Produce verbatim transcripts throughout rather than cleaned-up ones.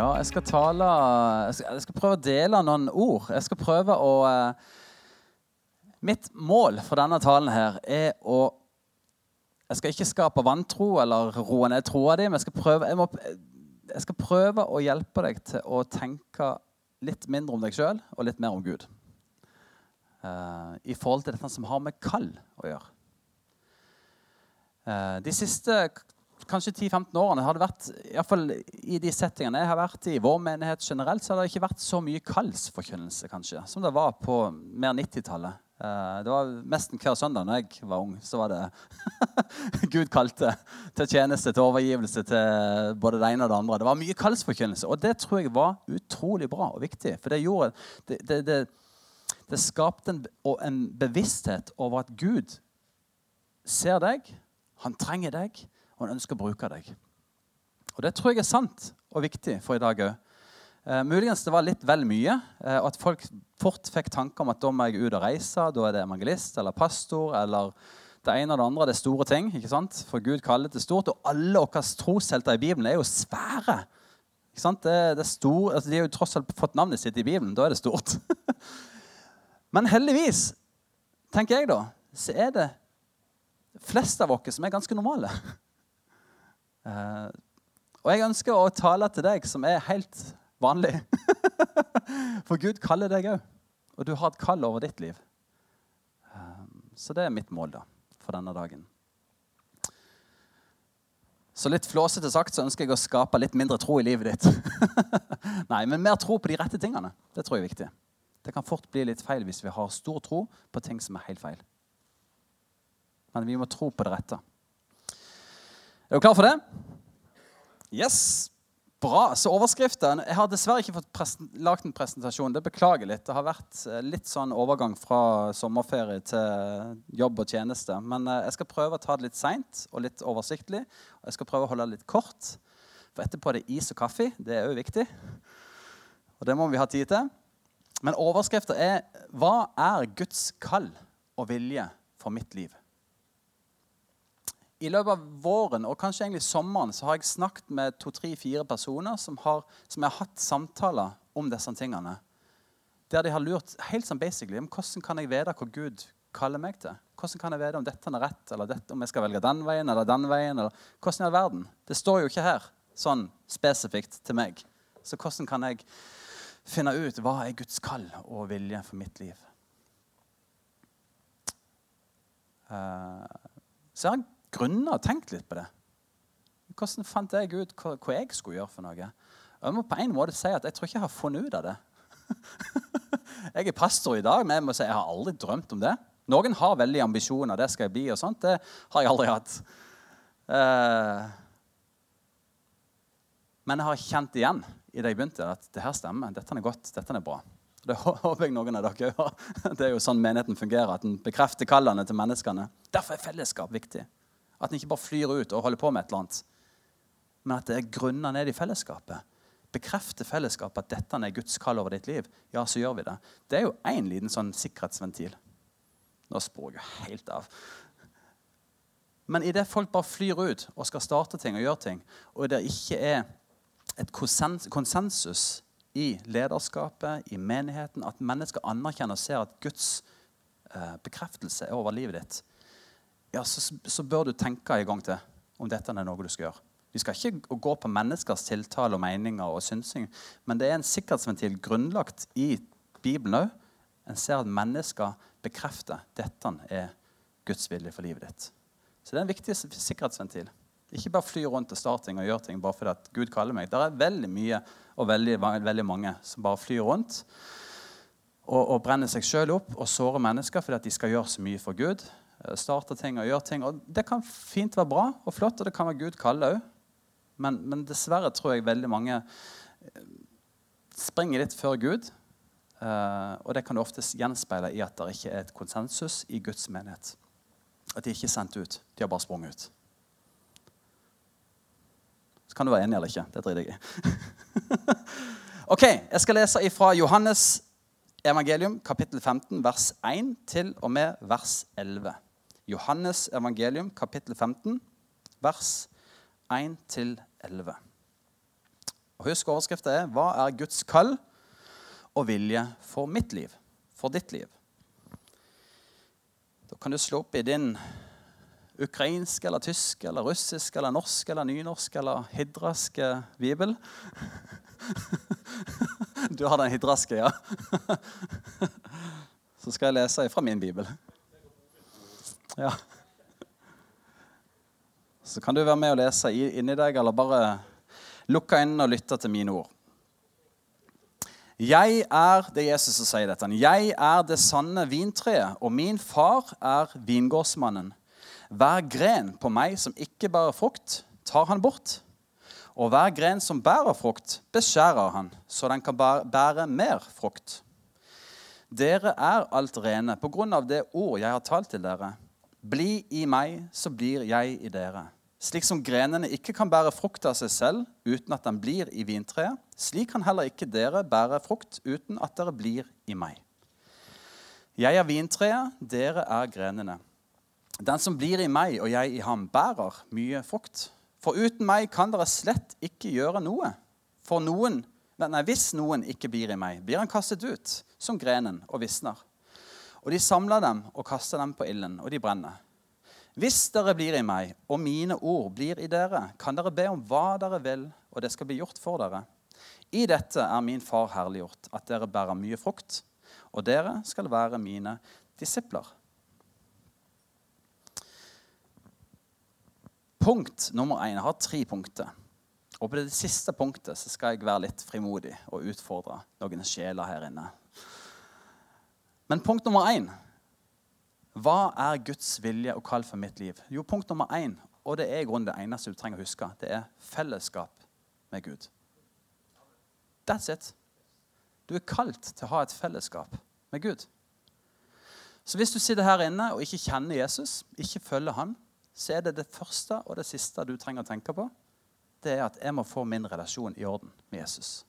Ja, jeg skal tale, jeg skal, jeg skal prøve å dele noen ord. Jeg skal prøve å, eh, mitt mål for denne talen her er å, jeg skal ikke skape vantro eller roe ned troa di, men jeg skal, prøve, jeg, må, jeg skal prøve å hjelpe deg til å tenke litt mindre om deg selv og litt mer om Gud. Eh, I forhold til dette som har med kall å gjøre. Eh, de siste kanskje ti til femten årene har det vært, i hvert fall i de settingene jeg har vært i, i vår menighet generelt, så har det ikke vært så mye kallsforkynnelse kanskje, som det var på mer nittitallet. Det var nesten hver søndag når jeg var ung, så var det Gud kalte til tjeneste, til overgivelse, til både det ene og det andre. Det var mye kallsforkynnelse, og det tror jeg var utrolig bra og viktig, for det gjorde, det, det, det, det skapte en, en bevissthet over at Gud ser deg, han trenger deg, og han ønsker å bruke deg. Og det tror jeg er sant og viktig for i dag også. Eh, muligens det var litt vel mye, eh, og at folk fort fikk tanker om at da må jeg ut og reise, da er det evangelist eller pastor, eller det ene og det andre, det er store ting, ikke sant? For Gud kaller det stort, og alle okkes troshelter i Bibelen er jo svære. Ikke sant? Det, det er store, altså de har jo tross alt fått navnet sitt i Bibelen, da er det stort. Men heldigvis, tenker jeg da, så er det flest av oss som er ganske normale. Uh, og jeg ønsker å tale til deg som er helt vanlig. For Gud kaller deg også, og du har et kall over ditt liv. Uh, så det er mitt mål da, for denne dagen. Så litt flåsete sagt så ønsker jeg å skape litt mindre tro i livet ditt. Nei, men mer tro på de rette tingene. Det tror jeg er viktig. Det kan fort bli litt feil hvis vi har stor tro på ting som er helt feil. Men vi må tro på det rette. Er du klar for det? Yes. Bra. Så overskriften. Jeg har dessverre ikke fått lagt en presentasjon. Det beklager litt. Det har vært litt sånn overgang fra sommerferie til jobb og tjeneste. Men jeg skal prøve å ta det litt sent og litt oversiktlig. Og jeg skal prøve å holde det litt kort. For etterpå er det is og kaffe. Det er jo viktig. Og det må vi ha tid til. Men overskriften er: hva er Guds kall og vilje for mitt liv? I løpet av våren, og kanskje egentlig sommeren, så har jeg snakket med to, tre, fire personer som har, som har hatt samtaler om disse tingene. Der de har lurt helt sånn basically om hvordan kan jeg vite hva Gud kaller meg til? Hvordan kan jeg vite om dette er rett, eller dette, om jeg skal velge den veien eller den veien? Eller hvordan er verden? Det står jo ikke her sånn spesifikt til meg. Så hvordan kan jeg finne ut hva er Guds kall og vilje for mitt liv? Uh, så jeg har grunner og tenkt litt på det. Hvordan fant jeg ut hva, hva jeg skulle gjøre for noe? Jeg må på en måte si at jeg tror ikke jeg har funnet ut av det. Jeg er pastor i dag, men jeg må si jeg har aldri drømt om det. Noen har veldig ambisjoner, det skal jeg bli og sånt. Det har jeg aldri hatt. Uh, men jeg har kjent igjen i det jeg begynte at det her stemmer, dette er godt, dette er bra. Det håper jeg noen av dere gjør. Det er jo sånn menigheten fungerer, at den bekrefter kallene til menneskene. Derfor er fellesskap viktig. At den ikke bare flyr ut og holder på med et eller annet, men at det er grunner ned i fellesskapet. Bekrefter fellesskapet at dette er Guds kall over ditt liv, ja, så gjør vi det. Det er jo en liten sånn sikkerhetsventil. Nå spår jeg helt av. Men i det folk bare flyr ut og skal starte ting og gjøre ting, og det ikke er et konsensus i lederskapet, i menigheten, at mennesker anerkjenner og ser at Guds eh, bekreftelse er over livet ditt, ja, så, så bør du tenke en gang til om dette er noe du skal gjøre. Vi skal ikke gå på menneskers tiltale og meninger og synsing, men det er en sikkerhetsventil grunnlagt i Bibelen også. En ser at mennesker bekrefter dette er Guds vilje for livet ditt. Så det er en viktig sikkerhetsventil. Ikke bare fly rundt og starte ting og gjøre ting bare fordi at Gud kaller meg. Det er veldig mye og veldig, veldig mange som bare flyr rundt og, og brenner seg selv opp og sårer mennesker fordi at de skal gjøre så mye for Gud. Starte ting og gjøre ting, og det kan fint være bra og flott, og det kan være Gud kalle også. Men, men dessverre tror jeg veldig mange springer litt før Gud, uh, og det kan du ofte gjenspeile i at det ikke er et konsensus i Guds menighet. At de ikke er sendt ut, de har bare sprunget ut. Så kan du være enig eller ikke, det driter jeg i. Ok, jeg skal lese ifra Johannes evangelium, kapittel femten, vers én til og med vers elleve. Johannes evangelium, kapittel femten, vers én til elleve. Og husk, overskriften er, hva er Guds kall og vilje for mitt liv, for ditt liv? Da kan du slå opp i din ukrainsk, eller tysk, eller russisk, eller norsk, eller nynorsk, eller hidraske bibel. Du har den hidraske, ja. Så skal jeg lese fra min bibel. Ja. Så kan du være med og lese inni deg, eller bare lukke inn og lytte til mine ord. Jeg er, det er Jesus som sier dette, jeg er det sanne vintreet, og min far er vingårdsmannen. Hver gren på meg som ikke bærer frukt, tar han bort. Og hver gren som bærer frukt, beskjærer han, så den kan bære mer frukt. Dere er alt rene på grunn av det ord jeg har talt til dere. Bli i meg, så blir jeg i dere. Slik som grenene ikke kan bære frukt av seg selv uten at den blir i vintreet, slik kan heller ikke dere bære frukt uten at dere blir i meg. Jeg er vintreet, dere er grenene. Den som blir i meg og jeg i ham bærer mye frukt. For uten meg kan dere slett ikke gjøre noe. For noen, nei, hvis noen ikke blir i meg, blir han kastet ut som grenen og visner. Og de samler dem og kaster dem på ilden, og de brenner. Hvis dere blir i meg, og mine ord blir i dere, kan dere be om hva dere vil, og det skal bli gjort for dere. I dette er min far herliggjort, at dere bærer mye frukt, og dere skal være mine disipler. Punkt nummer én. Jeg har tre punkter. Og på det siste punktet så skal jeg være litt frimodig og utfordre noen sjeler her inne. Men punkt nummer én. Hva er Guds vilje og kall for mitt liv? Jo, punkt nummer én, og det er i grunnen det eneste du trenger å huske, det er fellesskap med Gud. That's it. Du er kalt til å ha et fellesskap med Gud. Så hvis du sitter her inne og ikke kjenner Jesus, ikke følger han, så er det det første og det siste du trenger å tenke på, det er at jeg må få min relasjon i orden med Jesus.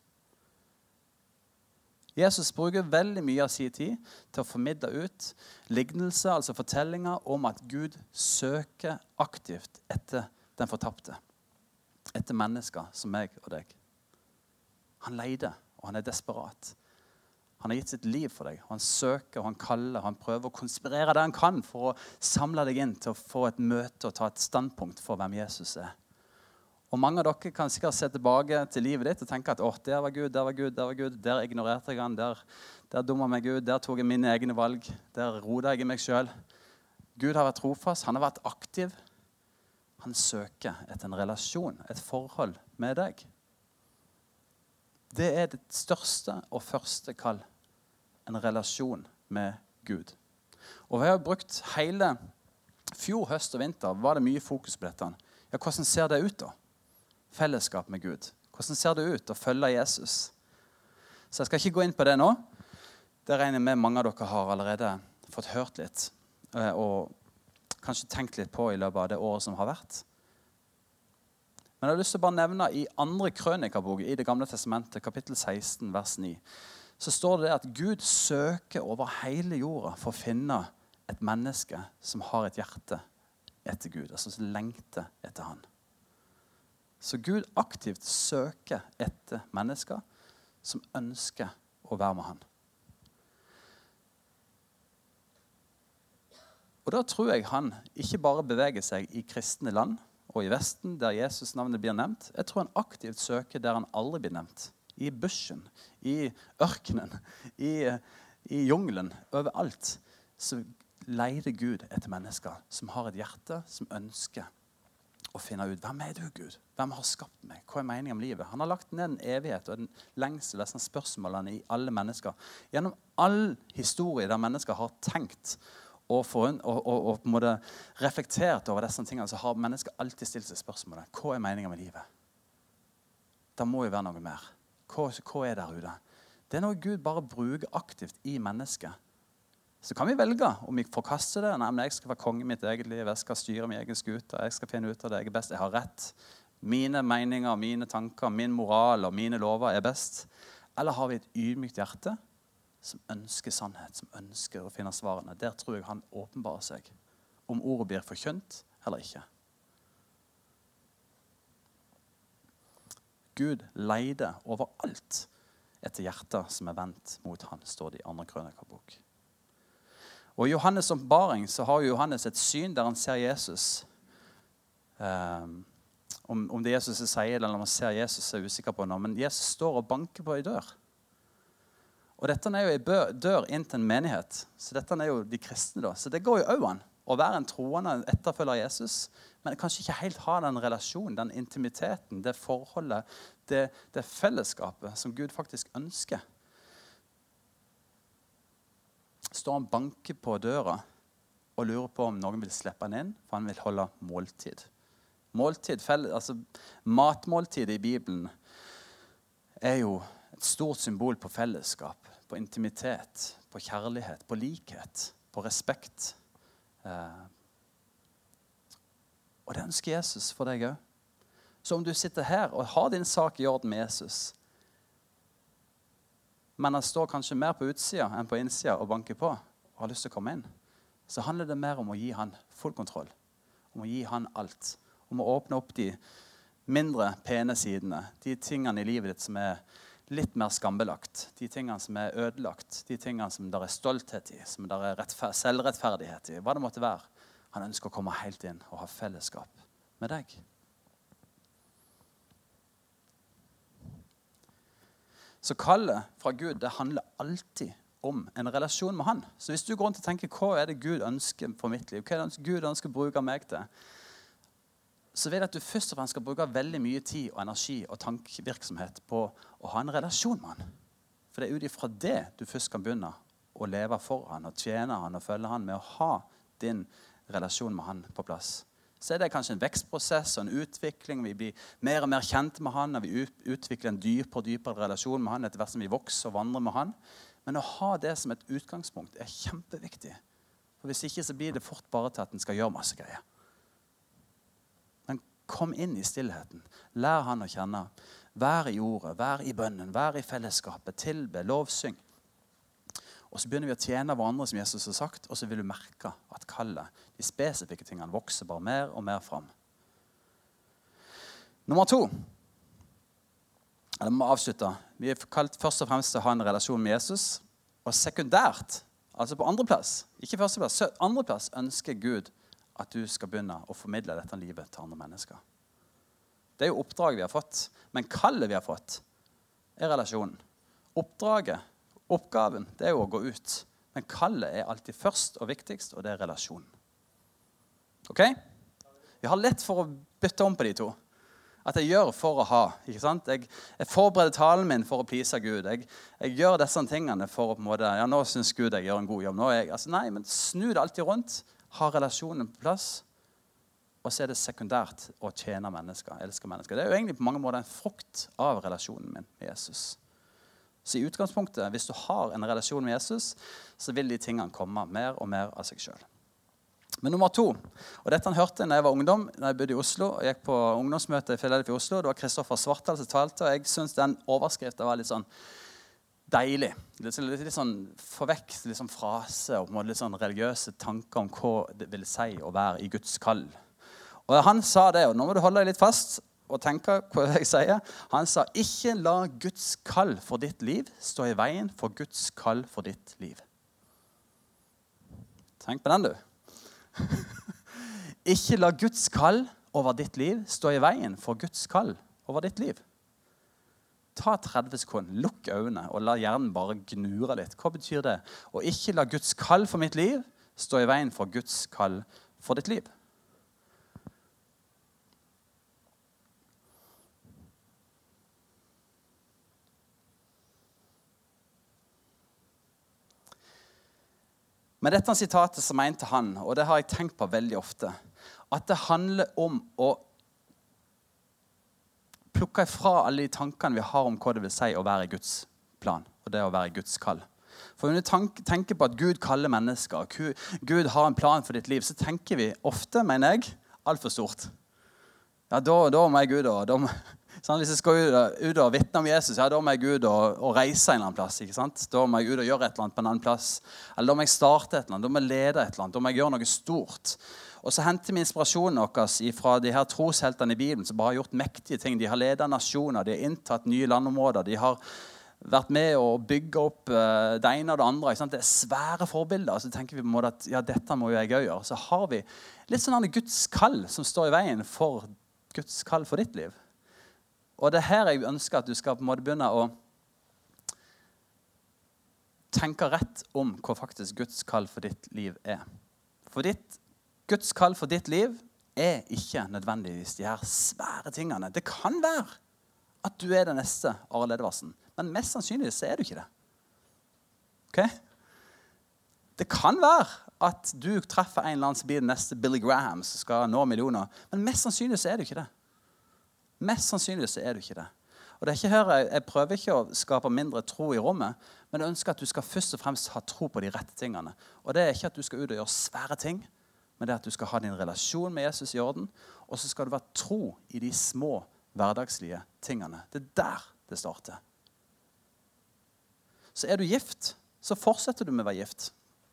Jesus bruker veldig mye av sin tid til å formidle ut lignelser, altså fortellinger om at Gud søker aktivt etter den fortapte. Etter mennesker som meg og deg. Han leider, og han er desperat. Han har gitt sitt liv for deg. Og han søker, og han kaller, og han prøver å konspirere det han kan for å samle deg inn til å få et møte og ta et standpunkt for hvem Jesus er. Og mange av dere kan sikkert se tilbake til livet ditt og tenke at åh, der var Gud, der var Gud, der var Gud, der ignorerte jeg han, der, der dummet meg Gud, der tok jeg mine egne valg, der rodet jeg i meg selv. Gud har vært trofast, han har vært aktiv. Han søker etter en relasjon, et forhold med deg. Det er det største og første kall, en relasjon med Gud. Og vi har brukt hele fjor, høst og vinter, var det mye fokus på dette. Ja, hvordan ser det ut da? Fellesskap med Gud. Hvordan ser det ut å følge Jesus? Så jeg skal ikke gå inn på det nå. Det regner jeg med mange av dere har allerede fått hørt litt, og kanskje tenkt litt på i løpet av det året som har vært. Men jeg har lyst til å bare nevne i andre krønikabok i det gamle testamentet, kapittel seksten, vers ni, så står det at Gud søker over hele jorda for å finne et menneske som har et hjerte etter Gud, altså som lengter etter han. Så Gud aktivt søker etter mennesker som ønsker å være med han. Og da tror jeg han ikke bare beveger seg i kristne land og i Vesten, der Jesus navnet blir nevnt. Jeg tror han aktivt søker der han aldri blir nevnt. I bushen, i ørkenen, i, i jungelen, overalt. Så leide Gud etter mennesker som har et hjerte, som ønsker å finne ut, hvem er du, Gud? Hvem har skapt meg? Hva er meningen om livet? Han har lagt ned en evighet og en lengsel av spørsmålene i alle mennesker. Gjennom all historie der mennesker har tenkt og, for, og, og, og på en måte reflektert over disse tingene, så har mennesker alltid stilt seg spørsmålet, hva er meningen med livet? Det må jo være noe mer. Hva, hva er der ute? Det er noe Gud bare bruker aktivt i mennesket. Så kan vi velge om vi forkaster det. Nei, men jeg skal være konge i mitt eget liv. Jeg skal styre min egen skute. Jeg skal finne ut av det. Jeg er best. Jeg har rett. Mine meninger, mine tanker, min moral og mine lover er best. Eller har vi et ydmykt hjerte som ønsker sannhet, som ønsker å finne svarene? Der tror jeg han åpenbarer seg. Om ordet blir forkjønt eller ikke. Gud leide overalt etter hjertet som er vendt mot han, står det i andre krønikabok. Og i Johannes' åpenbaring så har Johannes et syn der han ser Jesus. Um, om, om det Jesus sier, eller om han ser Jesus, er usikker på noe. Men Jesus står og banker på en dør. Og dette er jo en dør inn til en menighet. Så dette er jo de kristne da. Så det går jo også an å være en troende etterfølger av Jesus, men kanskje ikke helt ha den relasjonen, den intimiteten, det forholdet, det, det fellesskapet som Gud faktisk ønsker. Står han banker på døra og lurer på om noen vil slippe han inn, for han vil holde måltid. Måltid, felle, altså matmåltid i Bibelen er jo et stort symbol på fellesskap, på intimitet, på kjærlighet, på likhet, på respekt. Eh, og det ønsker Jesus for deg også. Så om du sitter her og har din sak i orden med Jesus, men han står kanskje mer på utsida enn på innsida og banker på og har lyst til å komme inn, så handler det mer om å gi han full kontroll, om å gi han alt, om å åpne opp de mindre pene sidene, de tingene i livet ditt som er litt mer skambelagt, de tingene som er ødelagt, de tingene som der er stolthet i, som der er rettfer- selvrettferdighet i, hva det måtte være. Han ønsker å komme helt inn og ha fellesskap med deg. Så kallet fra Gud, det handler alltid om en relasjon med han. Så hvis du går rundt og tenker, hva er det Gud ønsker for mitt liv? Hva er det Gud ønsker å bruke meg til? Så vet jeg at du først og fremst skal bruke veldig mye tid og energi og tankevirksomhet på å ha en relasjon med han. For det er ut ifra det du først kan begynne å leve for han, og tjene han, og følge han med å ha din relasjon med han på plass. Så er det kanskje en vekstprosess og en utvikling. Vi blir mer og mer kjent med han, og vi utvikler en dypere og dypere relasjon med han etter hvert som vi vokser og vandrer med han. Men å ha det som et utgangspunkt er kjempeviktig. For hvis ikke så blir det fort bare til at en skal gjøre masse greier. Men kom inn i stillheten. Lær han å kjenne. Vær i ordet, vær i bønnen, vær i fellesskapet, tilbe, lovsyng. Og så begynner vi å tjene hverandre, som Jesus har sagt, og så vil du merke at kallet, de spesifikke tingene, vokser bare mer og mer fram. Nummer to. Eller må avslutte. Vi er kalt først og fremst til å ha en relasjon med Jesus, og sekundært, altså på andre plass, ikke første plass, andre plass ønsker Gud at du skal begynne å formidle dette livet til andre mennesker. Det er jo oppdraget vi har fått, men kallet vi har fått er relasjonen. Oppdraget, oppgaven, det er jo å gå ut. Men kallet er alltid først og viktigst, og det er relasjonen. Ok? Vi har lett for å bytte om på de to. At jeg gjør for å ha, ikke sant? Jeg, jeg forbereder talen min for å please Gud. Jeg, jeg gjør disse tingene for å på en måte, ja, nå synes Gud jeg gjør en god jobb. Nå er jeg, altså nei, men snu det alltid rundt. Ha relasjonen på plass. Og så er det sekundært å tjene mennesker, elske mennesker. Det er jo egentlig på mange måter en frukt av relasjonen min med Jesus. Så i utgangspunktet, hvis du har en relasjon med Jesus, så vil de tingene komme mer og mer av seg selv. Men nummer to, og dette han hørte når jeg var ungdom, når jeg bodde i Oslo, og gikk på ungdomsmøte i Philadelphia i Oslo, det var Kristoffer Svartdal som talte, og jeg synes den overskriften var litt sånn deilig. Litt, litt, litt sånn forvekk, litt sånn frase, og litt sånn religiøse tanker om hva det vil si å være i Guds kall. Og han sa det, og nå må du holde deg litt fast, og tenke hva jeg sier. Han sa, ikke la Guds kall for ditt liv stå i veien for Guds kall for ditt liv. Tenk på den, du. Ikke la Guds kall over ditt liv stå i veien for Guds kall over ditt liv. Ta tretti sekunder, lukk øynene og la hjernen bare gnure litt. Hva betyr det? Og ikke la Guds kall for mitt liv stå i veien for Guds kall for ditt liv. Men dette sitatet som mente han, og det har jeg tenkt på veldig ofte, at det handler om å plukke ifra alle de tankene vi har om hva det vil si å være i Guds plan, og det å være i Guds kall. For når vi tenker på at Gud kaller mennesker, og Gud har en plan for ditt liv, så tenker vi ofte, mener jeg, alt for stort. Ja, da, da må jeg Gud, og da må... Sånn, hvis jeg skal ut, ut og vitne om Jesus, ja, da må jeg ut og, og reise en eller annen plass, ikke sant? Da må jeg ut og gjøre et eller annet på en annen plass. Eller da må jeg starte et eller annet, da må jeg lede et eller annet, da må jeg gjøre noe stort. Og så henter vi inspirasjonen vår fra de her trosheltene i Bibelen som bare har gjort mektige ting. De har ledet nasjoner, de har inntatt nye landområder, de har vært med å bygge opp uh, det ene og det andre. Ikke sant? Det er svære forbilder. Så tenker vi på en måte at ja, dette må jo jeg også gjøre. Så har vi litt sånn Guds kall som står i veien for Guds kall for ditt liv. Og det er her jeg ønsker at du skal på en måte begynne å tenke rett om hva faktisk Guds kall for ditt liv er. For ditt, Guds kall for ditt liv er ikke nødvendigvis de her svære tingene. Det kan være at du er den neste Arild Edvardsen, men mest sannsynlig så er du ikke det. Ok? Det kan være at du treffer en eller annen som blir den neste Billy Graham som skal nå millioner, men mest sannsynlig så er du ikke det. Mest sannsynlig så er du ikke det. Og det er ikke her, jeg, jeg prøver ikke å skape mindre tro i rommet, men jeg ønsker at du skal først og fremst ha tro på de rette tingene. Og det er ikke at du skal ut og gjøre svære ting, men det er at du skal ha din relasjon med Jesus i orden, og så skal du være tro i de små hverdagslige tingene. Det er der det starter. Så er du gift, så fortsetter du med å være gift.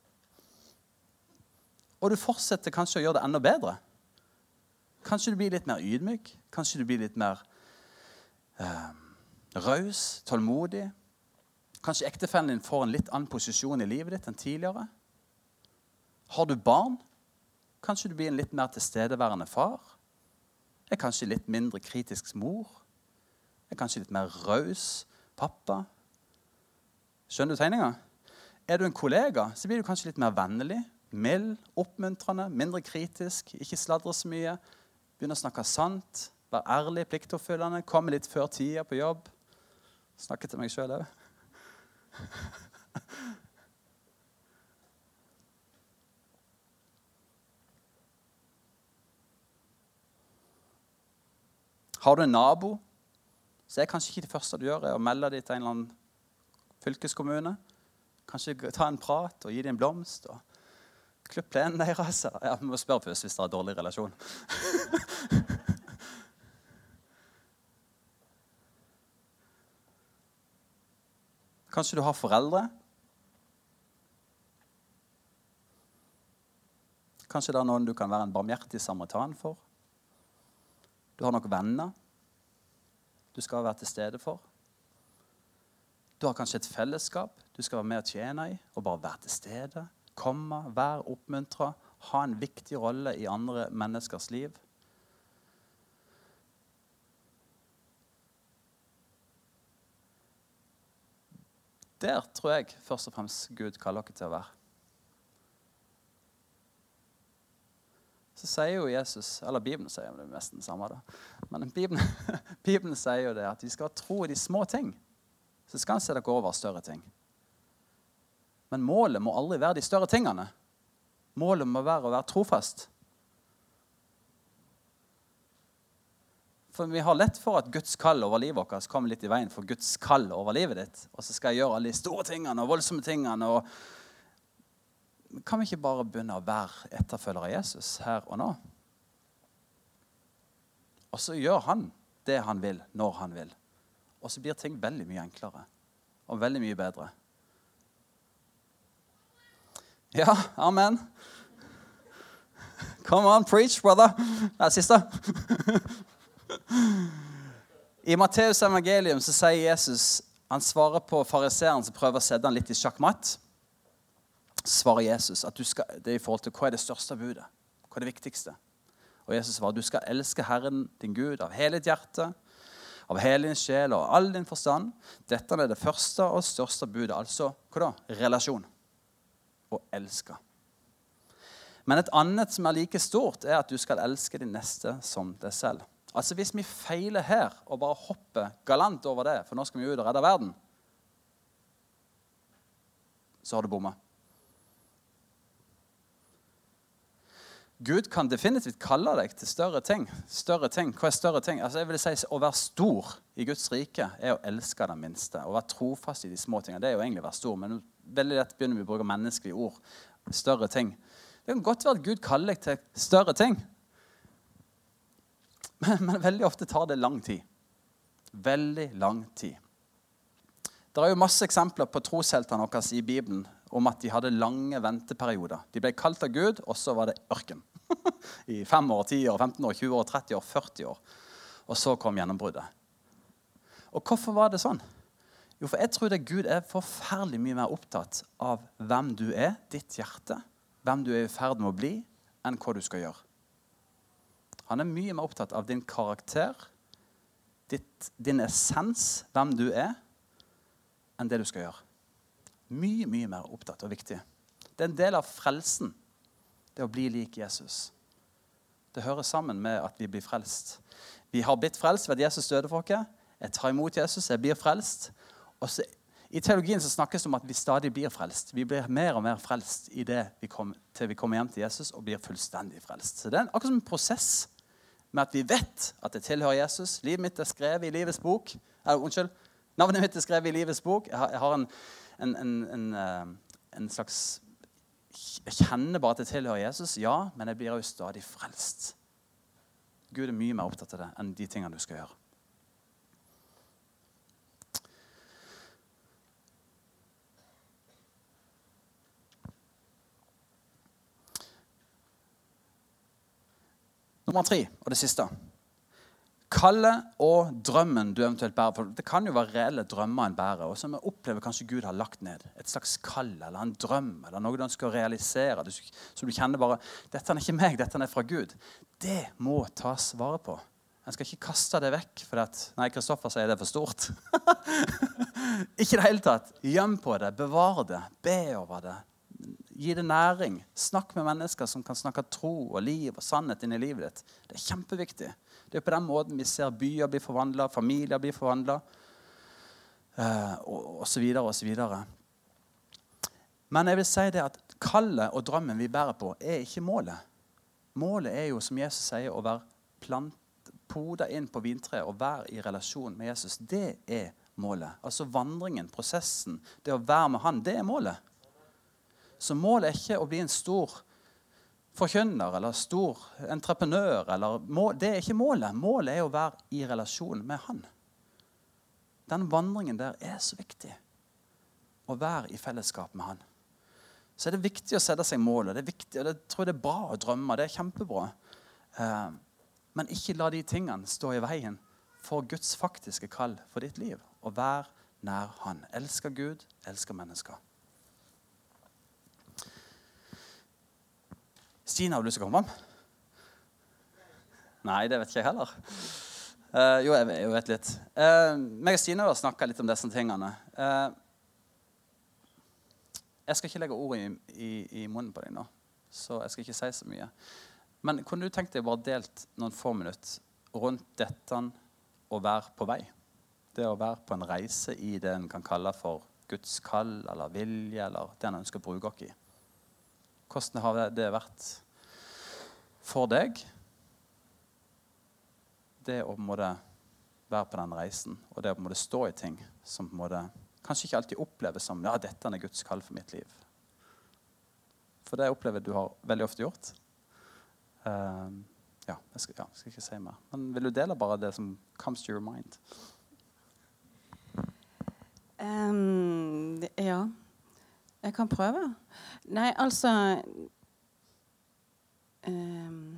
Og du fortsetter kanskje å gjøre det enda bedre. Kanskje du blir litt mer ydmyk, kanskje du blir litt mer Uh, raus, tålmodig. Kanskje ektefellen din får en litt annen posisjon i livet ditt enn tidligere. Har du barn? Kanskje du blir en litt mer tilstedeværende far? Er kanskje litt mindre kritisk mor? Er kanskje litt mer raus pappa? Skjønner du tegninga? Er du en kollega, så blir du kanskje litt mer vennlig, mild, oppmuntrende, mindre kritisk, ikke sladre så mye, begynner å snakke sant. Vær ærlig, pliktoppfyllende, komme litt før tida på jobb. Snakke til meg selv også. Har du en nabo, så er kanskje ikke det første du gjør er å melde deg til en eller annen fylkeskommune. Kanskje ta en prat og gi dem en blomst og klipp plenen deres. Ja, vi må spørre først hvis det er en dårlig relasjon. Kanskje du har foreldre. Kanskje det er noen du kan være en barmhjertig samaritan for. Du har nok venner du skal være til stede for. Du har kanskje et fellesskap du skal være med å tjene i, og bare være til stede. Komme, være oppmuntra, ha en viktig rolle i andre menneskers liv. Der tror jeg først og fremst Gud kaller dere til å være. Så sier jo Jesus, eller Bibelen sier det mest det samme da, men Bibelen, Bibelen sier jo det at vi skal tro i de små ting, så skal han se dere over større ting. Men målet må aldri være de større tingene. Målet må være å være trofast. For vi har lett for at Guds kall over livet vårt kommer litt i veien for Guds kall over livet ditt. Og så skal jeg gjøre alle de store tingene og voldsomme tingene. Og kan vi ikke bare begynne å være etterfølger av Jesus her og nå? Og så gjør han det han vil, når han vil. Og så blir ting veldig mye enklere og veldig mye bedre. Ja, amen. Come on, preach, brother. Det er siste. I Matteus evangelium så sier Jesus, han svarer på fariseeren som prøver å sette han litt i sjakkmatt. Svarer Jesus at du skal, det er i forhold til hva er det største budet, hva er det viktigste. Og Jesus svarer, du skal elske Herren din Gud av hele ditt hjerte, av hele din sjel og all din forstand. Dette er det første og største budet, altså hva da? Relasjon og elske. Men et annet som er like stort er at du skal elske din neste som deg selv. Altså hvis vi feiler her og bare hopper galant over det, for nå skal vi ut og redde verden, så har du bommet. Gud kan definitivt kalle deg til større ting. Større ting. Hva er større ting? Altså jeg vil si å være stor i Guds rike er å elske den minste. Å være trofast i de små tingene. Det er jo egentlig å være stor, men veldig lett begynner vi å bruke menneskelige ord. Større ting. Det kan godt være at Gud kaller deg til større ting. Men, men veldig ofte tar det lang tid. Veldig lang tid. Det er jo masse eksempler på trosheltene våre i Bibelen om at de hadde lange venteperioder. De ble kalt av Gud, og så var det ørken. I fem år, ti år, femten år, tjue år, tretti år, førti år. Og så kom gjennombruddet. Og hvorfor var det sånn? Jo, for jeg tror det Gud er forferdelig mye mer opptatt av hvem du er, ditt hjerte, hvem du er i ferd med å bli, enn hva du skal gjøre. Han er mye mer opptatt av din karakter, ditt, din essens, hvem du er, enn det du skal gjøre. Mye, mye mer opptatt og viktig. Det er en del av frelsen, det å bli lik Jesus. Det hører sammen med at vi blir frelst. Vi har blitt frelst ved at Jesus døde for oss. Jeg tar imot Jesus, jeg blir frelst. Og så, i teologien så snakkes det om at vi stadig blir frelst. Vi blir mer og mer frelst i det vi kom, til vi kommer hjem til Jesus og blir fullstendig frelst. Så det er akkurat som en prosess med at vi vet at det tilhører Jesus. Livet mitt er skrevet i livets bok. Eller, unnskyld, navnet mitt er skrevet i livets bok. Jeg har, jeg har en, en, en, en, en slags... Jeg kjenner bare at det tilhører Jesus, ja, men jeg blir jo stadig frelst. Gud er mye mer opptatt av det enn de tingene du skal gjøre. Nummer tre, og det siste. Kallet og drømmen du eventuelt bærer. For det kan jo være reelle drømmer en bærer, og som jeg opplever kanskje Gud har lagt ned. Et slags kall, eller en drøm, eller noe du ønsker å realisere. Så du kjenner bare, dette er ikke meg, dette er fra Gud. Det må tas vare på. En skal ikke kaste det vekk, for at, nei, Kristoffer sier det er for stort. Ikke det hele tatt. Gjem på det, bevar det, be over det. Gi det næring. Snakk med mennesker som kan snakke tro og liv og sannhet inn i livet ditt. Det er kjempeviktig. Det er på den måten vi ser byer bli forvandlet, familier bli forvandlet, eh, og, og så videre og så videre. Men jeg vil si det at kallet og drømmen vi bærer på er ikke målet. Målet er jo, som Jesus sier, å være plant, poda inn på vintreet og være i relasjon med Jesus. Det er målet. Altså vandringen, prosessen, det å være med han, det er målet. Så målet er ikke å bli en stor forkynner eller stor entreprenør. Eller mål, det er ikke målet. Målet er å være i relasjon med han. Den vandringen der er så viktig. Å være i fellesskap med han. Så er det viktig å sette seg målet. Det er viktig, og jeg tror det er bra å drømme. Det er kjempebra. Eh, men ikke la de tingene stå i veien for Guds faktiske kall for ditt liv. Å være nær han. Elsker Gud, elsker mennesker. Stina, har du lyst til å komme om? Nei, det vet ikke jeg heller. Uh, jo, jeg, jeg vet litt. Uh, meg og Stina har snakket litt om disse tingene. Uh, jeg skal ikke legge ord i, i, i munnen på deg nå, så jeg skal ikke si så mye. Men kunne du tenkt deg bare delt noen få minutter rundt dette å være på vei? Det å være på en reise i det en kan kalle for Guds kall eller vilje, eller det en ønsker å bruke oss i. Hvordan har det vært for deg? Det å måtte være på den reisen, og det å måtte stå i ting som måtte, kanskje ikke alltid oppleves som, ja, dette er Guds kall for mitt liv. For det opplever du har veldig ofte gjort. Uh, ja, jeg skal, ja, jeg skal ikke si mer. Men vil du dele bare det som comes to your mind? Um, ja. Jeg kan prøve. Nei, altså um,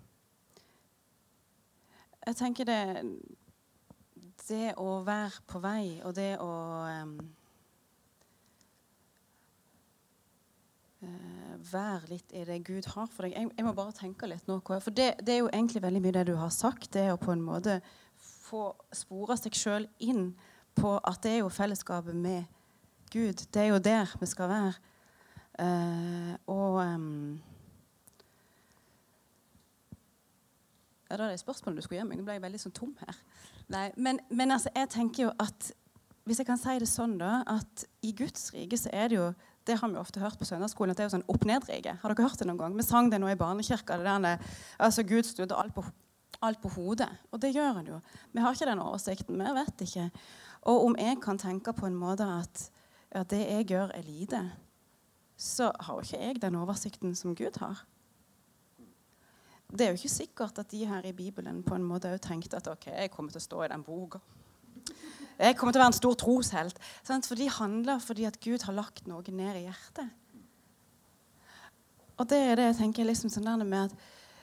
Jeg tenker det Det å være på vei, og det å um, uh, være litt i det Gud har for deg. Jeg, jeg må bare tenke litt nå. For det, det er jo egentlig veldig mye det du har sagt. Det å på en måte få spore seg selv inn på at det er jo fellesskapet med Gud, det er jo der vi skal være. Uh, og um, ja, da er det spørsmålet du skulle gjøre meg. Nå ble jeg veldig sånn tom her. Nei, men, men altså, jeg tenker jo at, hvis jeg kan si det sånn da, at i Guds rike så er det jo, det har vi ofte hørt på søndagsskolen, at det er jo sånn opp-ned-rike. Har dere hørt det noen gang? Vi sang det nå i barnekirka, det der, altså Gud stod alt på, alt på hodet. Og det gjør han jo. Vi har ikke den oversikten, vi vet ikke. Og om jeg kan tenke på en måte at at det jeg gjør er lite, så har jo ikke jeg den oversikten som Gud har. Det er jo ikke sikkert at de her i Bibelen på en måte har tenkt at ok, jeg kommer til å stå i den boka. Jeg kommer til å være en stor troshelt. Sant? For de handler fordi at Gud har lagt noe ned i hjertet. Og det er det jeg tenker liksom sånn der med at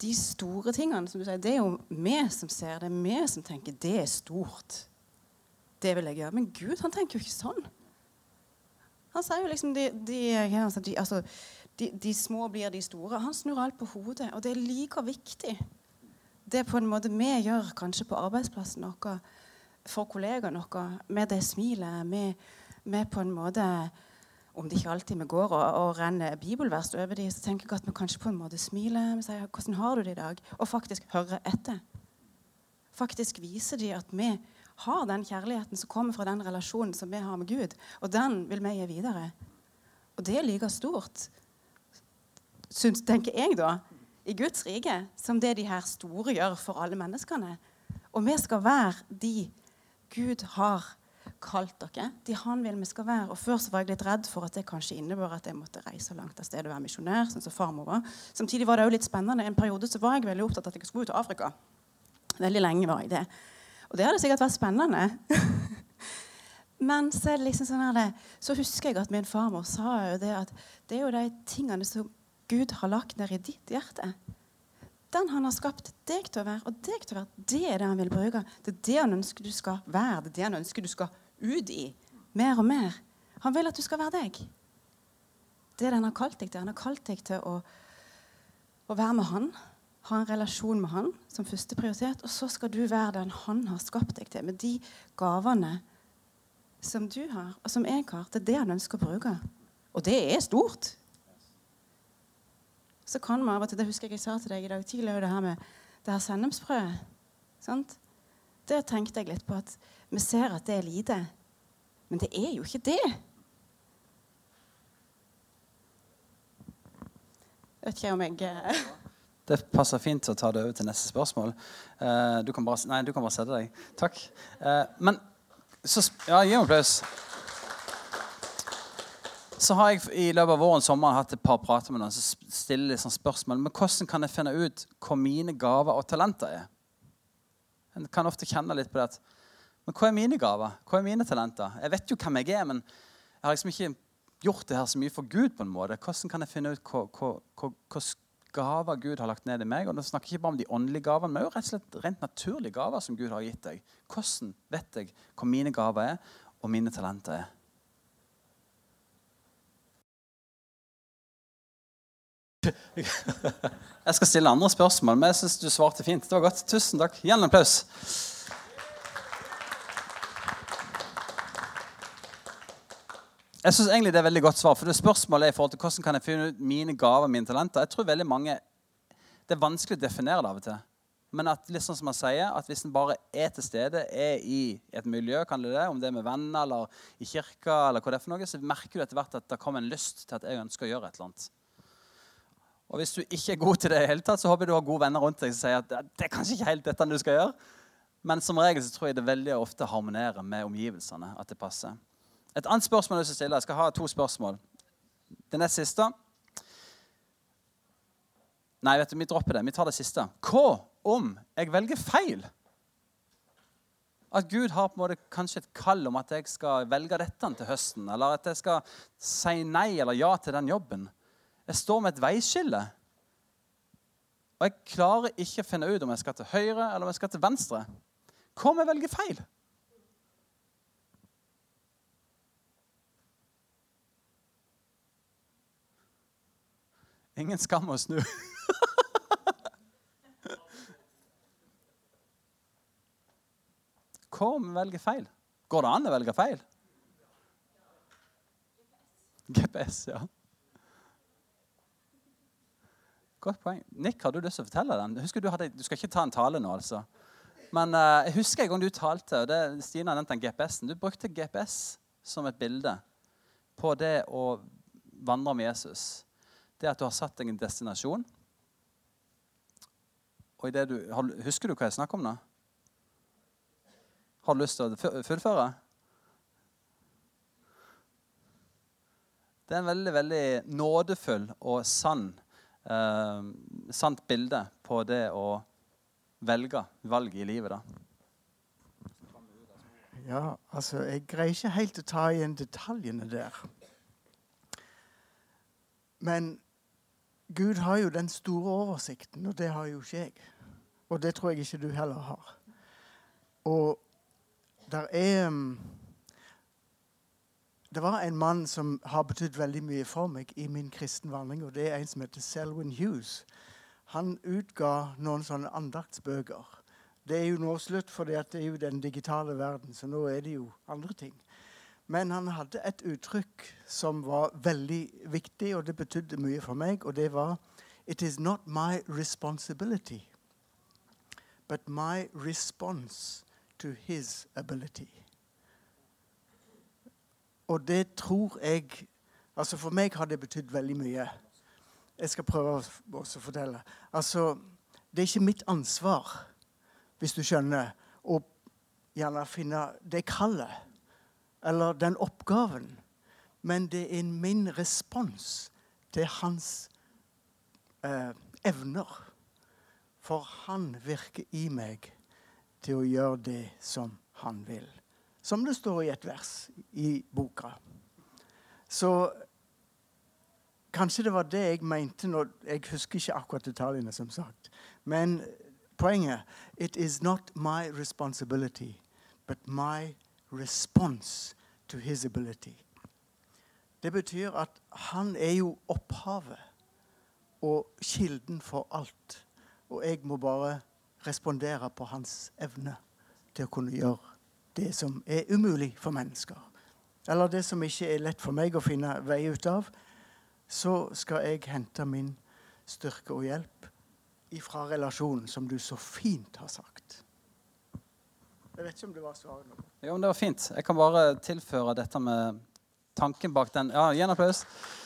de store tingene, som du sier, det er jo vi som ser det, er vi som tenker, det er stort. Det vil jeg gjøre. Men Gud, han tenker jo ikke sånn. Han sier jo liksom, de, de, de, altså, de, de små blir de store. Han snur alt på hodet, og det er like viktig. Det på en måte vi gjør kanskje på arbeidsplassen noe, for kollegaer noe, med det smilet, med, med på en måte, om det ikke alltid vi går og, og renner bibelvers over de, så tenker jeg at vi kanskje på en måte smiler, vi sier, hvordan har du det i dag? Og faktisk hører etter. Faktisk viser de at vi har den kjærligheten som kommer fra den relasjonen som vi har med Gud, og den vil vi gi videre. Og det er like stort, synes, tenker jeg da, i Guds rike, som det de her store gjør for alle menneskene. Og vi skal være de Gud har kalt dere, de han vil vi skal være. Og før så var jeg litt redd for at det kanskje innebar at jeg måtte reise langt av sted og være misjonær, sånn som farmor var. Samtidig var det jo litt spennende. En periode så var jeg veldig opptatt av at jeg skulle ut til Afrika. Veldig lenge var jeg det. Og det hadde sikkert vært spennende. Men så, er det liksom sånn her, så husker jeg at min farmor sa jo det at det er jo de tingene som Gud har lagt ned i ditt hjerte. Den han har skapt deg til å være, og deg til å være, det er det han vil bruke. Det er det han ønsker du skal være, det er det han ønsker du skal ut i. Mer og mer. Han vil at du skal være deg. Det er det han har kalt deg til. Han har kalt deg til å, å være med han, ha en relasjon med han som første prioritet, og så skal du være den han har skapt deg til, med de gavene som du har, og som jeg har. Det er det han ønsker å bruke. Og det er stort. Så kan man av og til, det husker jeg jeg sa til deg i dag tidligere, det her med det her sennepsbrødet. Sant? Det tenkte jeg litt på, at vi ser at det er lite, men det er jo ikke det. Jeg vet ikke om jeg... Det passer fint å ta det over til neste spørsmål. Uh, du kan bare, nei, du kan bare sette deg. Takk. Uh, men, så, ja, gi en applaus. Så har jeg i løpet av våren og sommeren hatt et par prater med noen som stiller liksom spørsmål. Men hvordan kan jeg finne ut hva mine gaver og talenter er? Jeg kan ofte kjenne litt på det. Men hva er mine gaver? Hva er mine talenter? Jeg vet jo hvem jeg er, men jeg har liksom ikke gjort det her så mye for Gud på en måte. Hvordan kan jeg finne ut hva, hva, hva, hva gaver Gud har lagt ned i meg? Og nå snakker jeg ikke bare om de åndelige gavene, men jo rett og slett rent naturlige gaver som Gud har gitt deg. Hvordan vet jeg hva mine gaver er, og mine talenter er? Jeg skal stille andre spørsmål, men jeg synes du svarte fint. Det var godt. Tusen takk. Gi en applaus. Jeg synes egentlig det er veldig godt svar, for det spørsmålet er i forhold til hvordan kan jeg finne ut mine gaver, mine talenter. Jeg tror veldig mange, det er vanskelig å definere det av og til. Men at, litt sånn som man sier, at hvis en bare er til stede, er i et miljø, kan det det, om det er med venner eller i kirka, eller hva det er for noe, så merker du etter hvert at det kommer en lyst til at jeg ønsker å gjøre et eller annet. Og hvis du ikke er god til det i hele tatt, så håper jeg du har gode venner rundt deg som sier at det er kanskje ikke helt dette du skal gjøre. Men som regel så tror jeg det veldig ofte harmonerer med omgivelsene, at det passer. Et annet spørsmål jeg skal stille, jeg skal ha to spørsmål. Det neste siste. Nei, vet du, vi dropper det. Vi tar det siste. Hva om jeg velger feil? At Gud har på en måte kanskje et kall om at jeg skal velge dette til høsten, eller at jeg skal si nei eller ja til den jobben. Jeg står med et veiskille, og jeg klarer ikke å finne ut om jeg skal til høyre eller om jeg skal til venstre. Hva om jeg velger feil? Ingen skam å snu. Hva om jeg velger feil? Går det an å velge feil? G P S, ja. Godt poeng. Nick, har du lyst til å fortelle den? Husker du, hadde, du skal ikke ta en tale nå, altså. Men uh, jeg husker en gang du talte, og det, Stina nevnte den G P S-en. Du brukte G P S som et bilde på det å vandre med Jesus. Det at du har satt deg en destinasjon. Og i det du, har, husker du hva jeg snakker om da? Har du lyst til å fullføre? Det er en veldig, veldig nådefull og sann, uh, sant bilde på det å velge valg i livet da. Ja, altså, jeg greier ikke helt å ta igjen detaljene der. Men Gud har jo den store oversikten, og det har jo ikke jeg. Og det tror jeg ikke du heller har. Og der er um, det var en mann som har betydd veldig mye for meg i min kristenvandring, og det er en som heter Selwyn Hughes. Han utga noen sånne andaktsbøker. Det er jo nå slutt, for det er jo den digitale verden, så nå er det jo andre ting. Men han hadde et uttrykk som var veldig viktig, og det betydde mye for meg, og det var «It is not my responsibility, but my response to his ability». Og det tror jeg, altså for meg har det betydd veldig mye. Jeg skal prøve å også fortelle. Altså, det er ikke mitt ansvar, hvis du skjønner, å gjerne finne det kallet, eller den oppgaven, men det er min respons til hans eh, evner. For han virker i meg til å gjøre det som han vil. Som det står i et vers i boka. Så kanskje det var det jeg mente når, jeg husker ikke akkurat detaljene som sagt, men poenget, it is not my responsibility, but my response to his ability. Det betyr at han er jo opphavet og kilden for alt. Og jeg må bare respondere på hans evne til å kunne gjøre det som er umulig for mennesker. Eller det som ikke er lett for meg å finne vei ut av. Så skal jeg hente min styrke og hjelp ifra relasjonen, som du så fint har sagt. Jeg vet ikke om det var svaret nå. Jo, men det var fint. Jeg kan bare tilføre dette med tanken bak den. Ja, gi en applaus.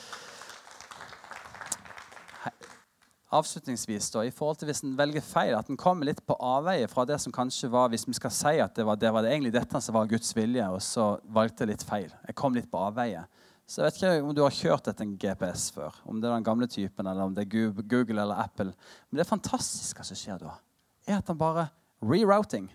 Avslutningsvis da, i forhold til hvis den velger feil, at den kommer litt på avveie fra det som kanskje var, hvis vi skal si at det var, det var det egentlig dette som var Guds vilje, og så valgte jeg litt feil. Jeg kom litt på avveie. Så jeg vet ikke om du har kjørt etter en G P S før, om det er den gamle typen, eller om det er Google eller Apple. Men det fantastiske som skjer da, er at han bare rerouting.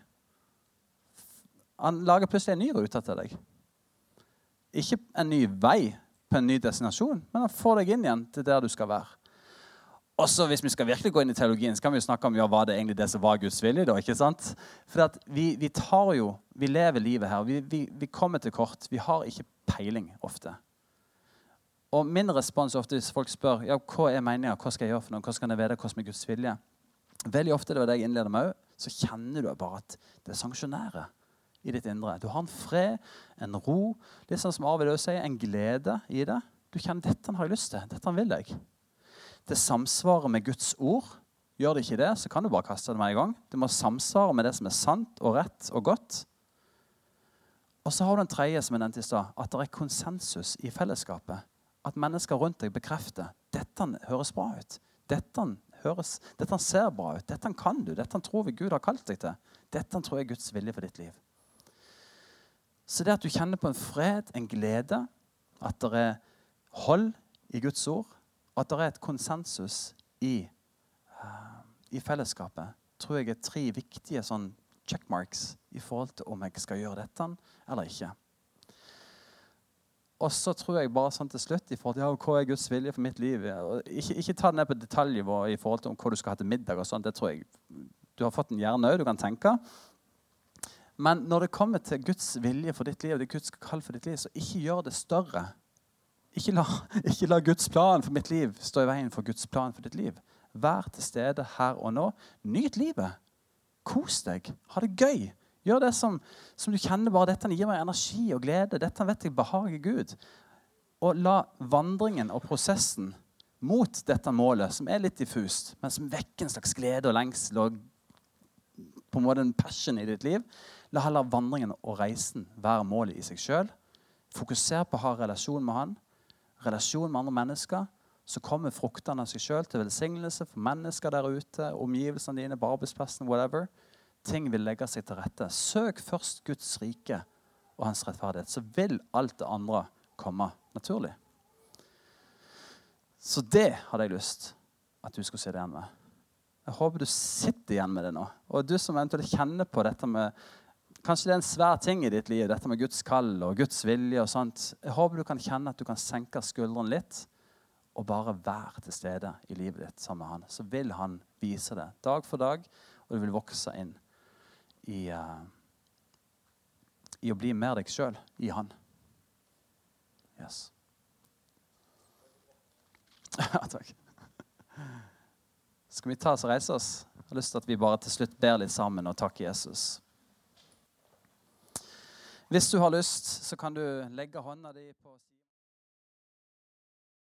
Han lager plutselig en ny rute til deg. Ikke en ny vei på en ny destinasjon, men han får deg inn igjen til der du skal være. Og så hvis vi skal virkelig gå inn i teologien, så kan vi jo snakke om ja, var det egentlig det som var Guds vilje da, ikke sant? For at vi, vi tar jo, vi lever livet her, vi, vi, vi kommer til kort, vi har ikke peiling ofte. Og min respons ofte hvis folk spør, ja, hva er meningen, hva skal jeg gjøre for noe, hva skal jeg vite, hva som er Guds vilje? Veldig ofte, det var det jeg innleder med, så kjenner du bare at det er sanksjonære i ditt indre. Du har en fred, en ro, litt sånn som Arvid også sier, en glede i det. Du kjenner, dette har jeg lyst til, dette vil jeg. Det samsvarer med Guds ord. Gjør det ikke det, så kan du bare kaste det med en gang. Det må samsvare med det som er sant og rett og godt. Og så har du den tredje som jeg nevnte i stad, at det er konsensus i fellesskapet. At mennesker rundt deg bekrefter, dette høres bra ut. Dette, høres, dette ser bra ut. Dette kan du. Dette tror vi Gud har kalt deg til. Dette tror jeg er Guds vilje for ditt liv. Så det at du kjenner på en fred, en glede, at det er hold i Guds ord, at det er et konsensus i, uh, i fellesskapet, tror jeg er tre viktige sånn checkmarks i forhold til om jeg skal gjøre dette eller ikke. Og så tror jeg bare sånn til slutt i forhold til ja, hva er Guds vilje for mitt liv. Ikke, ikke ta det ned på detaljer i forhold til om hva du skal ha til middag og sånt. Det tror jeg du har fått en hjerne du kan tenke. Men når det kommer til Guds vilje for ditt liv, det Guds kall for ditt liv, så ikke gjør det større. Ikke la, ikke la Guds plan for mitt liv stå i veien for Guds plan for ditt liv. Vær til stede her og nå. Nyt livet. Kos deg. Ha det gøy. Gjør det som, som du kjenner bare. Dette gir meg energi og glede. Dette vet jeg behager Gud. Og la vandringen og prosessen mot dette målet, som er litt diffust, men som vekker en slags glede og lengsel og på en måte en passion i ditt liv, la heller vandringen og reisen være målet i seg selv. Fokuser på å ha relasjon med han, relasjon med andre mennesker, så kommer fruktene av seg selv til velsignelse for mennesker der ute, omgivelsene dine, på arbeidsplassen, whatever. Ting vil legge seg til rette. Søk først Guds rike og hans rettferdighet, så vil alt det andre komme naturlig. Så det hadde jeg lyst at du skulle se det igjen med. Jeg håper du sitter igjen med det nå. Og du som eventuelt kjenner på dette med kanskje det er en svær ting i ditt liv, dette med Guds kall og Guds vilje og sånt. Jeg håper du kan kjenne at du kan senke skulderen litt og bare være til stede i livet ditt sammen med han, så vil han vise det dag for dag, og du vil vokse inn i, uh, i å bli mer deg selv i han. Yes. Ja, takk. Skal vi ta oss og reise oss? Jeg har lyst til at vi bare til slutt ber litt sammen og takke Jesus. Hvis du har lyst, så kan du legge hånda di på